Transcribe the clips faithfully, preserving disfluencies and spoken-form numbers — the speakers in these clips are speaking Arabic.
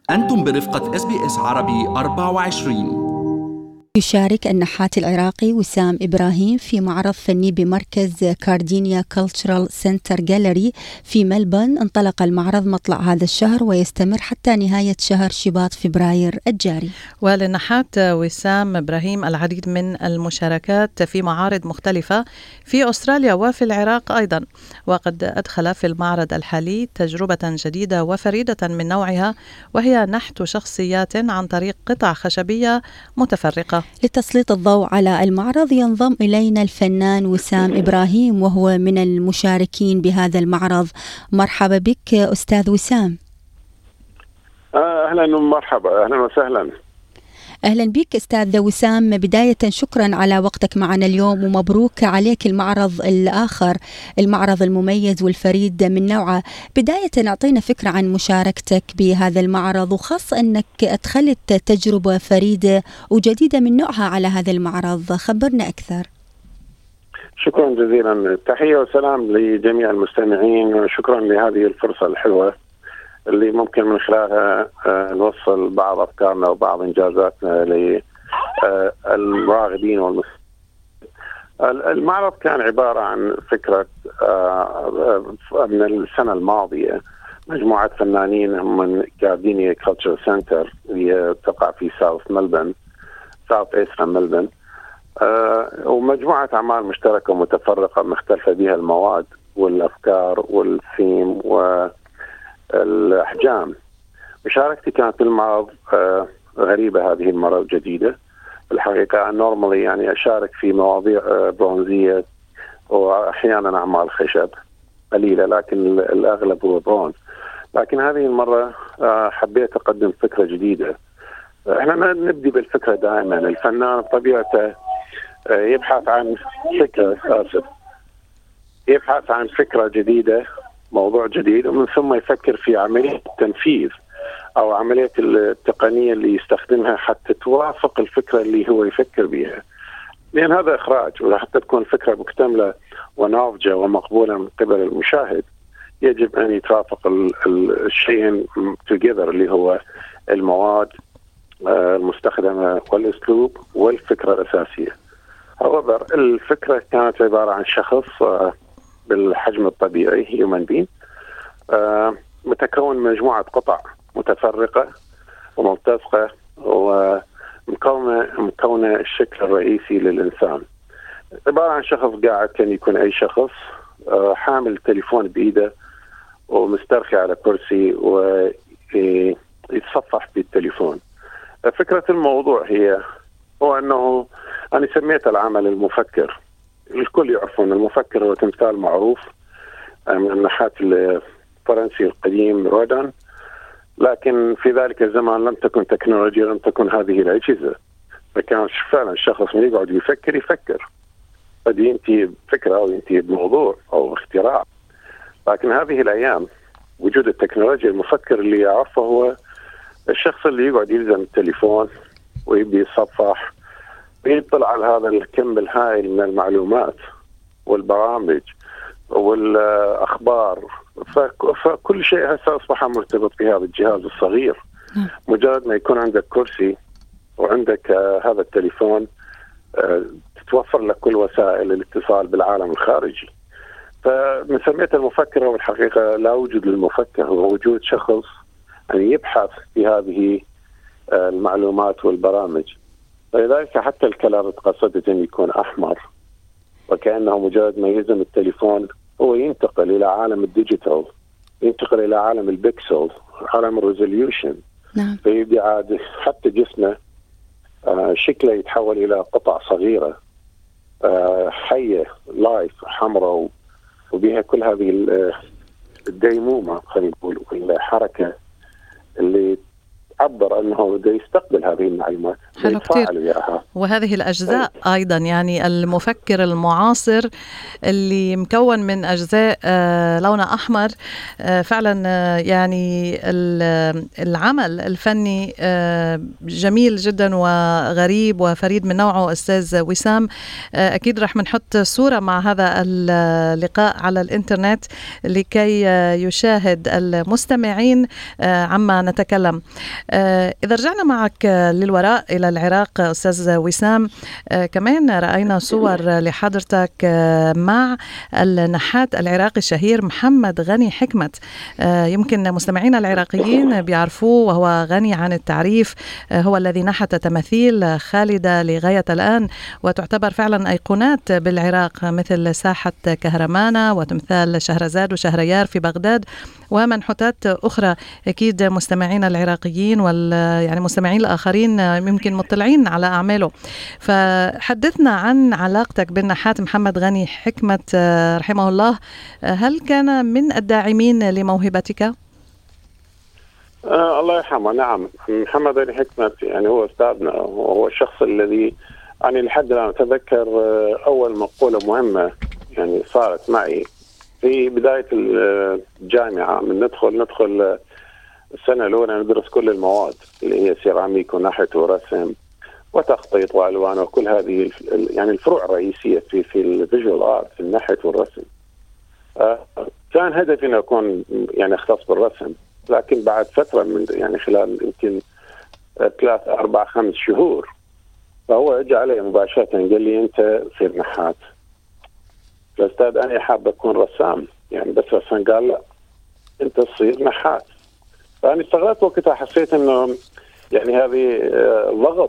أنتم برفقة إس بي إس عربي أربعة وعشرين. يشارك النحات العراقي وسام إبراهيم في معرض فني بمركز كاردينيا كولتشرال سنتر جاليري في ملبورن. انطلق المعرض مطلع هذا الشهر ويستمر حتى نهاية شهر شباط فبراير الجاري. وللنحات وسام إبراهيم العديد من المشاركات في معارض مختلفة في أستراليا وفي العراق أيضا، وقد أدخل في المعرض الحالي تجربة جديدة وفريدة من نوعها، وهي نحت شخصيات عن طريق قطع خشبية متفرقة. لتسليط الضوء على المعرض ينضم إلينا الفنان وسام إبراهيم وهو من المشاركين بهذا المعرض. مرحبا بك أستاذ وسام. أهلا ومرحبا، أهلا وسهلا. أهلا بك أستاذ وسام. بداية شكرا على وقتك معنا اليوم ومبروك عليك المعرض الآخر، المعرض المميز والفريد من نوعه. بداية أعطينا فكرة عن مشاركتك بهذا المعرض، وخاصة أنك أدخلت تجربة فريدة وجديدة من نوعها على هذا المعرض، خبرنا أكثر. شكرا جزيلا، تحية وسلام لجميع المستمعين، وشكرا لهذه الفرصة الحلوة اللي ممكن من خلالها نوصل بعض أفكارنا وبعض إنجازاتنا للراغبين والمستمعين. المعرض كان عبارة عن فكرة من السنة الماضية. مجموعة فنانين من كاردينيا كولتشرال سنتر اللي تقع في ساوث ملبورن، ساوث إيسترن ملبورن، ومجموعة أعمال مشتركة متفرقة مختلفة بها المواد والأفكار والثيم و الأحجام. مشاركتي كانت بالمعرض غريبة هذه المرة، جديدة الحقيقة. نورمالي يعني أشارك في مواضيع برونزية وأحيانا أعمال خشب قليلة، لكن الأغلب هو برونز. لكن هذه المرة حبيت أقدم فكرة جديدة. احنا نبدي بالفكرة دائما. الفنان بطبيعته يبحث عن فكرة آسف يبحث عن فكرة جديدة، موضوع جديد، ومن ثم يفكر في عملية التنفيذ أو عملية التقنية اللي يستخدمها حتى توافق الفكرة اللي هو يفكر بها، لأن هذا إخراج، وحتى تكون فكرة مكتملة وناضجة ومقبولة من قبل المشاهد يجب أن يتوافق الشيئين together اللي هو المواد المستخدمة والأسلوب والفكرة الأساسية. however الفكرة كانت عبارة عن شخص بالحجم الطبيعي human being متكون من مجموعة قطع متفرقة وملتصقة ومكونة مكونة الشكل الرئيسي للإنسان. عبارة عن شخص قاعد، كان يكون أي شخص حامل تليفون بإيده ومسترخي على كرسي ويتصفح بالتليفون. فكرة الموضوع هي هو أنه أنا سميت العمل المفكر. الكل يعرفون المفكر هو تمثال معروف من النحات الفرنسي القديم رودان، لكن في ذلك الزمان لم تكن تكنولوجيا، لم تكن هذه الأجهزة، فكان فعلا الشخص من يقعد يفكر يفكر قد ينتهي بفكرة أو ينتهي بموضوع أو اختراع. لكن هذه الأيام وجود التكنولوجيا، المفكر اللي يعرفه هو الشخص اللي يقعد يلزم التليفون ويبدي يصفح ويطلع على هذا الكم الهائل من المعلومات والبرامج والأخبار. فكل شيء هسه أصبح مرتبط بهذا الجهاز الصغير. مجرد ما يكون عندك كرسي وعندك هذا التليفون تتوفر لك كل وسائل الاتصال بالعالم الخارجي. فمن سميت المفكر، والحقيقة لا وجود للمفكر، هو وجود شخص يعني يبحث في هذه المعلومات والبرامج. فلذلك حتى الكلام قصدت أن يكون أحمر، وكأنه مجرد ما يلزم التليفون هو ينتقل إلى عالم الديجيتال، ينتقل إلى عالم البكسل، عالم الريزوليوشن. نعم. فيبدي عاد حتى جسمه آه شكله يتحول إلى قطع صغيرة آه حية لايف حمراء، وبها كل هذه الديمومة خلينا نقول والحركة اللي عبر أنه بده يستقبل هذه المعلومات. حلو كتير. وهذه الأجزاء أيضا يعني المفكر المعاصر اللي مكون من أجزاء لونه أحمر، فعلا يعني العمل الفني جميل جدا وغريب وفريد من نوعه. أستاذ وسام، أكيد رح منحط صورة مع هذا اللقاء على الإنترنت لكي يشاهد المستمعين عما نتكلم. إذا رجعنا معك للوراء إلى العراق أستاذ وسام، كمان رأينا صور لحضرتك مع النحات العراقي الشهير محمد غني حكمت. يمكن مستمعينا العراقيين بيعرفوه وهو غني عن التعريف، هو الذي نحت تماثيل خالدة لغاية الآن وتعتبر فعلا أيقونات بالعراق، مثل ساحة كهرمانة وتمثال شهرزاد وشهريار في بغداد ومنحوتات أخرى. أكيد مستمعين العراقيين وال يعني مستمعين الآخرين يمكن مطلعين على أعماله. فحدثنا عن علاقتك بالنحات محمد غني حكمت رحمه الله، هل كان من الداعمين لموهبتك؟ آه الله يرحمه. نعم، محمد غني حكمت يعني هو أستاذنا، وهو الشخص الذي يعني لحد الآن أتذكر أول مقولة مهمة يعني صارت معي في بداية الجامعة. من ندخل ندخل السنة الأولى ندرس كل المواد اللي هي سيراميك ونحت ورسم وتخطيط وألوان وكل هذه يعني الفروع الرئيسية في في الفيجوال آرت، في النحت والرسم. آه كان هدفي أن أكون يعني أختص بالرسم، لكن بعد فترة من يعني خلال يمكن ثلاث أربع خمس شهور فهو اجى علي مباشرة قال لي أنت صير نحات. الأستاذ أنا حاب أكون رسام يعني بس رسام. قال لا، أنت تصير نحات. فأنا استغربت وقتها، حسيت إنه يعني هذه ضغط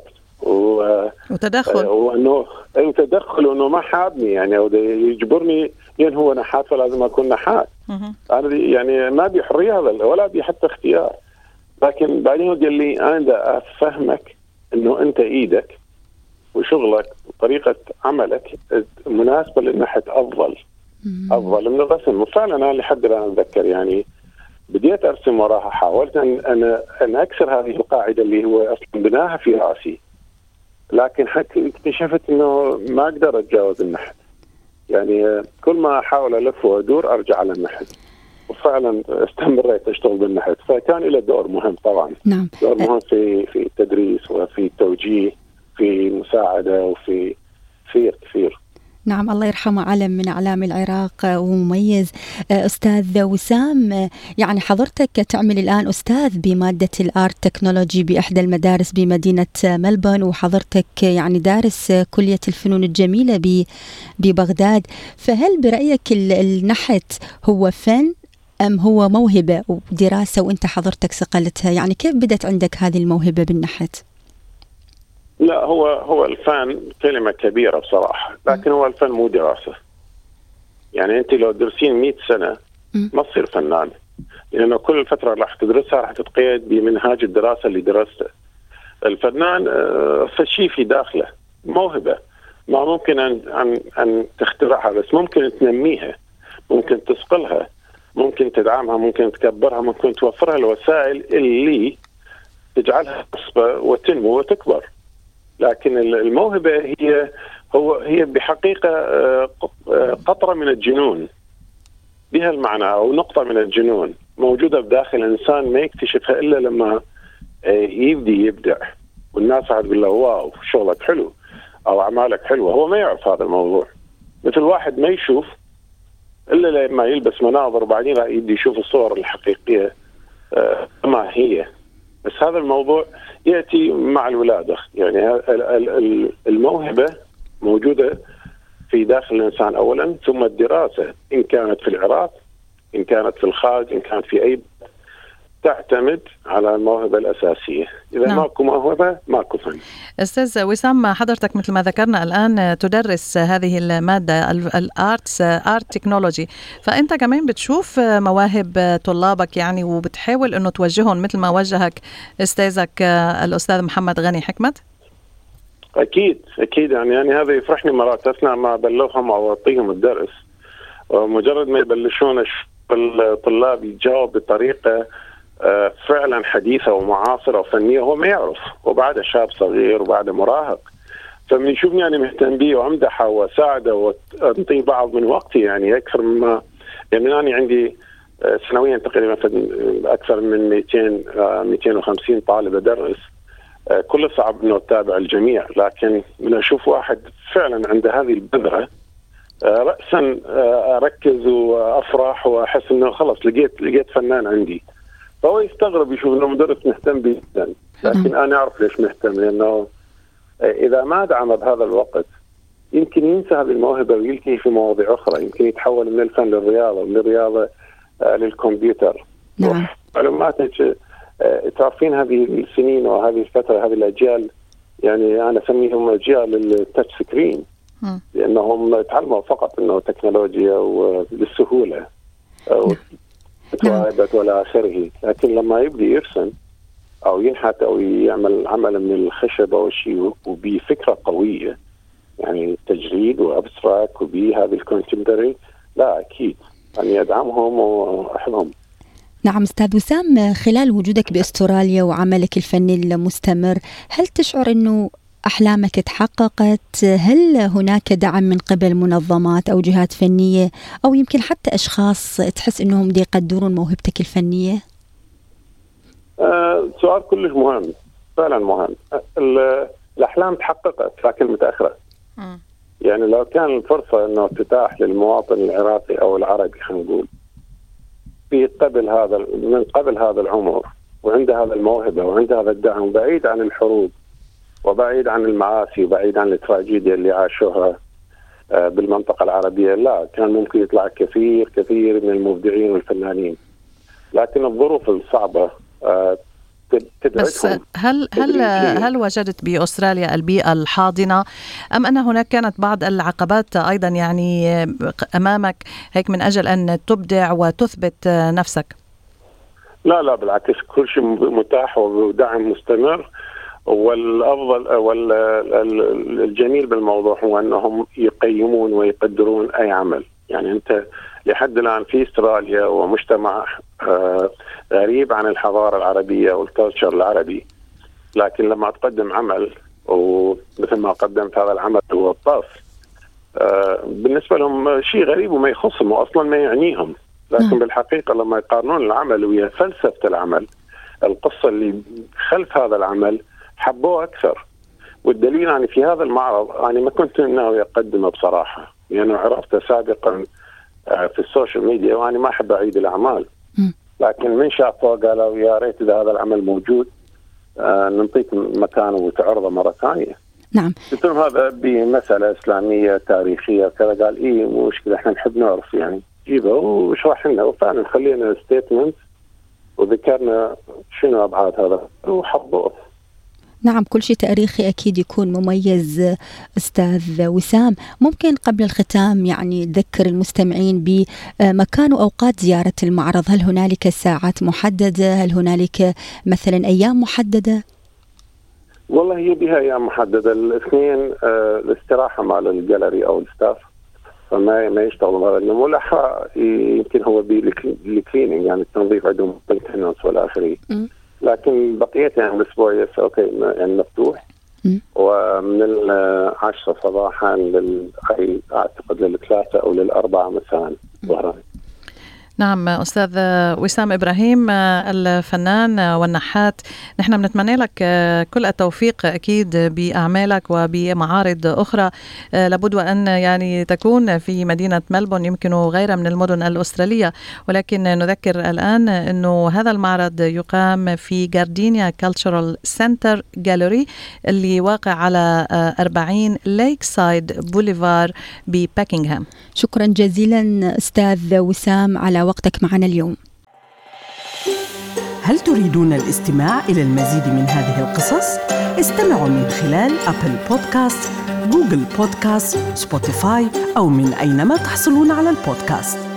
وتدخل وإنه أي تدخل وإنه ما حابني يعني أو يجبرني لأن هو نحات فلازم أكون نحات. أنا يعني ما بي حرية هذا ولا بي حتى اختيار. لكن بعدين قال لي أنا دا أفهمك إنه أنت إيدك وشغلك وطريقة عملك مناسبة للنحت أفضل أفضل من الرسم. وفعلا أنا لحد الآن أتذكر يعني بديت أرسم وراها، حاولت أن أنا أن أكسر هذه القاعدة اللي هو أصلا بناها في رأسي، لكن حتى اكتشفت إنه ما أقدر أتجاوز النحت. يعني كل ما أحاول ألف وأدور أرجع على النحت، وفعلا استمريت أشتغل بالنحت. فكان له دور مهم طبعا. نعم. دور مهم في في التدريس وفي التوجيه، في مساعدة وفي كثير كثير. نعم، الله يرحمه، علم من أعلام العراق ومميز. أستاذ وسام، يعني حضرتك تعمل الآن أستاذ بمادة الآرت تكنولوجي بإحدى المدارس بمدينة ملبون، وحضرتك يعني دارس كلية الفنون الجميلة ببغداد. فهل برأيك النحت هو فن أم هو موهبة ودراسة وأنت حضرتك صقلتها؟ يعني كيف بدت عندك هذه الموهبة بالنحت؟ لا، هو هو الفن كلمة كبيرة بصراحة، لكن هو الفن مو دراسة. يعني أنت لو درسين مئة سنة ما تصير فنان، لأنه كل الفترة راح تدرسها راح تتقيد بمنهاج الدراسة اللي درسته. الفنان شيء في داخله، موهبة ما ممكن أن أن أن تخترعها، بس ممكن تنميها، ممكن تسقلها، ممكن تدعمها، ممكن تكبرها، ممكن توفرها الوسائل اللي تجعلها تصبر وتنمو وتكبر. لكن الموهبة هي هو هي بحقيقة قطرة من الجنون، بها المعنى أو نقطة من الجنون موجودة بداخل الإنسان ما يكتشفها إلا لما يبدي يبدع، والناس هتقول له واو شغلك حلو أو أعمالك حلوة. هو ما يعرف هذا الموضوع، مثل واحد ما يشوف إلا لما يلبس مناظر وبعدين يبدي يشوف الصور الحقيقية ما هي. بس هذا الموضوع يأتي مع الولادة. يعني الموهبة موجودة في داخل الإنسان أولا، ثم الدراسة إن كانت في العراق، إن كانت في الخارج، إن كانت في أي، تعتمد على الموهبة الأساسية. إذا نعم. ماكو موهبة ماكو فن. أستاذ وسام، حضرتك مثل ما ذكرنا الآن تدرس هذه المادة الارتس ارت تكنولوجي، فأنت كمان بتشوف مواهب طلابك يعني وبتحاول أنه توجههم مثل ما وجهك أستاذك الأستاذ محمد غني حكمت؟ أكيد أكيد. يعني يعني هذا يفرحني مرات أثناء ما أبلغهم أو أعطيهم الدرس، ومجرد ما يبلشون الطلاب يجاوب بطريقة فعلا حديثة ومعاصرة وفنية هو ما يعرف، وبعد شاب صغير وبعد مراهق. فمن يشوفني أنا مهتم بيه وأمدحه وساعده وأنطي بعض من وقتي، يعني أكثر مما يعني أنا عندي سنويا تقريبا أكثر من مئتين مئتين وخمسين طالب أدرس، كل صعب إنه أتابع الجميع، لكن من أشوف واحد فعلا عنده هذه البذرة رأسا أركز وأفرح وأحس إنه خلص لقيت لقيت فنان عندي. فهو يستغرب يشوف إنه مدرس مهتم بي جدا، لكن أنا أعرف ليش مهتم، لأنه إذا ما دعم بهذا الوقت يمكن ينسى هذه الموهبة ويلتهي في مواضيع أخرى، يمكن يتحول من الفن للرياضة ومن الرياضة للكمبيوتر. نعم. معلوماتك تعرفين هذه السنين وهذه الفترة هذه الأجيال، يعني أنا أسميهم أجيال التاتش سكرين، لأنهم تعلموا فقط أنه تكنولوجيا وللسهولة وتواعدت ولا آخره، لكن لما يبدأ يرسم أو ينحت أو يعمل عمل من الخشب أو شيء وبفكرة قوية، يعني تجريد وأبستراك وبهذه الكونتمبرري، لا أكيد أني أدعمهم وأحبهم. نعم أستاذ وسام، خلال وجودك بأستراليا وعملك الفني المستمر، هل تشعر أنه أحلامك تحققت؟ هل هناك دعم من قبل منظمات أو جهات فنية أو يمكن حتى أشخاص تحس أنهم دي يقدرون موهبتك الفنية؟ أه سؤال كلش مهم، فعلا مهم. الأحلام تحققت لكن متأخرة. م. يعني لو كان الفرصة أنه تتاح للمواطن العراقي أو العربي، خلينا نقول في قبل هذا من قبل هذا العمر وعنده هذا الموهبة وعنده هذا الدعم، بعيد عن الحروب وبعيد عن المعاصي وبعيد عن التراجيديا اللي عاشوها بالمنطقة العربية، لا كان ممكن يطلع كثير كثير من المبدعين والفنانين، لكن الظروف الصعبة تدعمهم. بس هل هل هل وجدت بأستراليا البيئة الحاضنة أم أن هناك كانت بعض العقبات أيضا يعني أمامك هيك من أجل أن تبدع وتثبت نفسك؟ لا لا بالعكس، كل شيء متاح ودعم مستمر، والأفضل والجميل بالموضوع هو أنهم يقيمون ويقدرون أي عمل. يعني أنت لحد الآن في استراليا ومجتمع غريب عن الحضارة العربية والكالتشر العربي، لكن لما تقدم عمل ومثل ما قدمت هذا العمل هو الطاف، بالنسبة لهم شيء غريب وما يخصهم وأصلا ما يعنيهم، لكن بالحقيقة لما يقارنون العمل ويا فلسفة العمل، القصة اللي خلف هذا العمل، حبوه أكثر. والدليل يعني في هذا المعرض أنا يعني ما كنت ناوي أقدمه بصراحة، لأنه يعني عرفته سابقا في السوشيال ميديا وأنا ما أحب أعيد الأعمال، لكن من شافه قالوا يا ريت إذا هذا العمل موجود آه ننطيك مكانه وتعرضه مرة ثانية. نعم. قلت لهم هذا بمسألة إسلامية تاريخية كذا، قال إيه مو مشكلة إحنا نحب نعرف، يعني جيبه وشرح لنا، وفعلا خلينا ستيتمنت وذكرنا شنو أبعاد هذا وحبوه. نعم، كل شيء تاريخي أكيد يكون مميز. أستاذ وسام، ممكن قبل الختام يعني تذكر المستمعين بمكان وأوقات زيارة المعرض؟ هل هنالك ساعات محددة؟ هل هنالك مثلا أيام محددة؟ والله هي بها أيام محددة. الاثنين آه الاستراحة مال الجاليري أو الستاف، فما ما يشتغلوا هذا اليوم، والأحرى يمكن هو بالكلينينج يعني التنظيف عندهم بالتنس ولا آخره، لكن بقية يعني الأسبوع أوكي يعني مفتوح. م. ومن العشرة صباحا لل أعتقد للثلاثة أو للأربعة مساء ظهرا. نعم أستاذ وسام إبراهيم الفنان والنحات، نحن بنتمنى لك كل التوفيق أكيد بأعمالك وبمعارض أخرى، لابد وأن يعني تكون في مدينة ملبورن يمكن غير من المدن الأسترالية، ولكن نذكر الآن أنه هذا المعرض يقام في جاردينيا كالتشرال سنتر جاليري اللي واقع على أربعين ليك سايد بوليفار بباكنغهام. شكرا جزيلا أستاذ وسام على وقتك معنا اليوم. هل تريدون الاستماع إلى المزيد من هذه القصص؟ استمعوا من خلال أبل بودكاست، جوجل بودكاست، سبوتيفاي أو من أينما تحصلون على البودكاست.